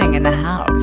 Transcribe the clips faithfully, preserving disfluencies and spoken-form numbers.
King in the house.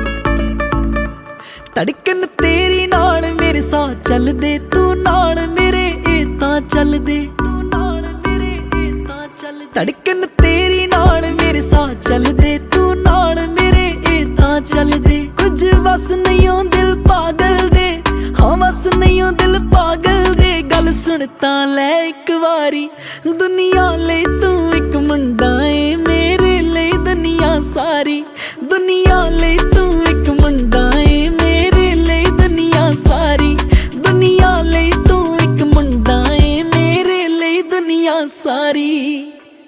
ਧੜਕਣ ਤੇਰੀ ਨਾਲ ਮੇਰੇ ਸਾਹ ਚੱਲਦੇ, ਤੂੰ ਨਾਲ ਮੇਰੇ ਇਹ ਤਾਂ ਚੱਲਦੇ, ਤੂੰ ਨਾਲ ਮੇਰੇ ਇਹ ਤਾਂ ਚੱਲਦੇ। ਧੜਕਣ ਤੇਰੀ ਨਾਲ ਮੇਰੇ ਸਾਹ ਚੱਲਦੇ, ਤੂੰ ਨਾਲ ਮੇਰੇ ਇਹ ਤਾਂ ਚੱਲਦੇ। ਕੁਝ ਵਸ ਨਹੀਂ ਓ ਦਿਲ ਪਾਗਲ ਦੇ, ਹਾਂ ਵਸ ਨਹੀਂ ਓ ਦਿਲ ਪਾਗਲ ਦੇ। ਗੱਲ ਸੁਣ ਤਾਂ ਲੈ ਇੱਕ ਵਾਰੀ, ਦੁਨੀਆ ਲਈ ਤੂੰ ਇੱਕ ਮੁੰਡਾ ਏ, ਮੇਰੇ ਲਈ ਦੁਨੀਆ ਸਾਰੀ। ਦੁਨੀਆ ਲਈ ਤੂੰ ਇੱਕ ਮੁੰਡਾ ਏ, ਮੇਰੇ ਲਈ ਦੁਨੀਆ ਸਾਰੀ। ਦੁਨੀਆ ਲਈ ਤੂੰ ਇੱਕ ਮੁੰਡਾ ਏ, ਮੇਰੇ ਲਈ ਦੁਨੀਆ ਸਾਰੀ।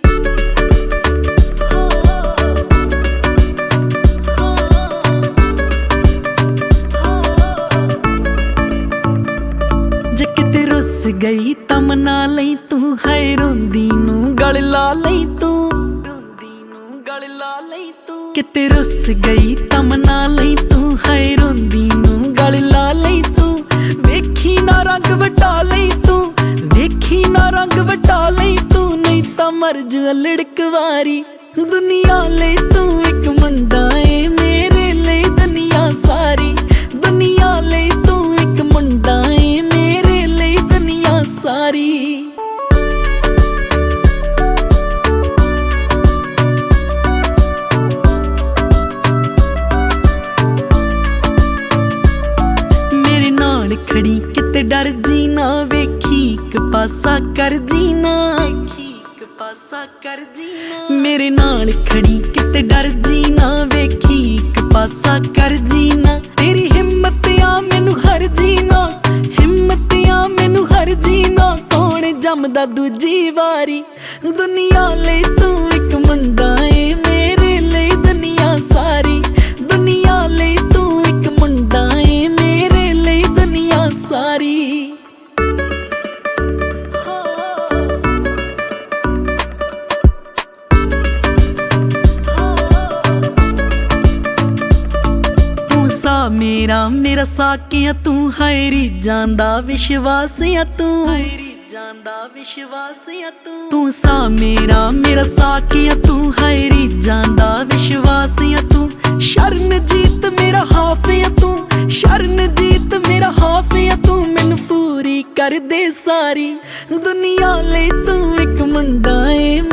ਜੇ ਕਿਤੇ ਰੁੱਸ ਗਈ ਤਾਂ ਮਨਾ ਲਈ ਤੂੰ, ਹਾਏ ਰੋਂਦੀ ਨੂੰ ਗਲ ਲਾ ਲਈ ਤੂੰ, ਰੋਂਦੀ ਨੂੰ ਗਲ ਲਾ ਲਈ ਤੂੰ। ਕਿਤੇ ਰੁੱਸ ਗਈ ਤਾਂ ਮਨਾ ਲਈ ਤੂੰ, ਹਾਏ ਰੋਂਦੀ ਨੂੰ ਗਲ ਲਾ ਲਈ ਤੂੰ। ਵੇਖੀ ਨਾ ਰੰਗ ਵਟਾ ਲਈ ਤੂੰ, ਵੇਖੀ ਨਾ ਰੰਗ ਵਟਾ ਲਈ ਤੂੰ, ਨਹੀਂ ਤਾਂ ਮਰ ਜੂ ਲੜਕ ਵਾਰੀ। ਦੁਨੀਆ ਲਈ ਤੂੰ ਇੱਕ ਮੁੰਡਾ ਏ, ਮੇਰੇ ਲਈ ਦੁਨੀਆ ਸਾਰੀ। ਦੁਨੀਆ ਲਈ ਤੂੰ ਇੱਕ ਮੁੰਡਾ ਏ, ਮੇਰੇ ਲਈ ਦੁਨੀਆ ਸਾਰੀ। ਮੇਰੇ ਨਾਲ ਖੜੀ ਕਿਤੇ ਡਰ ਜੀ ਨਾ, ਵੇਖੀ ਇੱਕ ਪਾਸਾ ਕਰ ਜੀ ਨਾ, ਵੇਖੀ ਇੱਕ ਪਾਸਾ ਕਰ ਜੀ ਨਾ। ਮੇਰੇ ਨਾਲ ਖੜੀ ਕਿਤੇ ਡਰ ਜੀ ਨਾ, ਵੇਖੀ ਇੱਕ ਪਾਸਾ ਕਰ ਜੀ ਨਾ। ਤੇਰੀ ਹਿੰਮਤ ਆ ਮੈਨੂੰ ਹਰ ਜੀ ਨਾ, ਹਿੰਮਤ ਆ ਮੈਨੂੰ ਹਰ ਜੀ ਨਾ। ਕੌਣ ਜੰਮਦਾ ਦੂਜੀ ਵਾਰੀ। ਦੁਨੀਆ ਲਈ ਤੂੰ ਇੱਕ ਮੁੰਡਾ ਏ, ਮੇਰੇ ਲਈ ਦੁਨੀਆ ਸਾਰੀ। ਦੁਨੀਆ ਲਈ ਤੂੰ ਇੱਕ ਮੁੰਡਾ ਏ, ਮੇਰੇ ਲਈ ਦੁਨੀਆ ਸਾਰੀ। ਤੂੰ ਸਾ ਮੇਰਾ ਮੇਰਾ ਸਾਕਿਆ ਤੂੰ, ਹਾਏ ਰੀਝਾਂ ਦਾ ਵਿਸ਼ਵਾਸ ਆ ਤੂੰ, ਹਾਏ ਰੀਝਾਂ ਦਾ ਵਿਸ਼ਵਾਸ ਆ ਤੂੰ। ਤੂੰ ਸਾ ਮੇਰਾ ਮੇਰਾ ਸਾਕਿਆ ਤੂੰ, ਹਾਏ ਰੀਝਾਂ ਦਾ ਵਿਸ਼ਵਾਸ ਆ ਤੂੰ। ਸ਼ਰਨਜੀਤ ਮੇਰਾ ਹਾਫਿਆ ਤੂੰ, ਸ਼ਰਨਜੀਤ ਮੇਰਾ ਹਾਫਿਆ ਤੂੰ। ਮੈਨੂੰ ਪੂਰੀ ਕਰ ਦੇ ਸਾਰੀ। ਦੁਨੀਆ ਲਈ ਤੂੰ ਇੱਕ ਮੁੰਡਾ ਏ,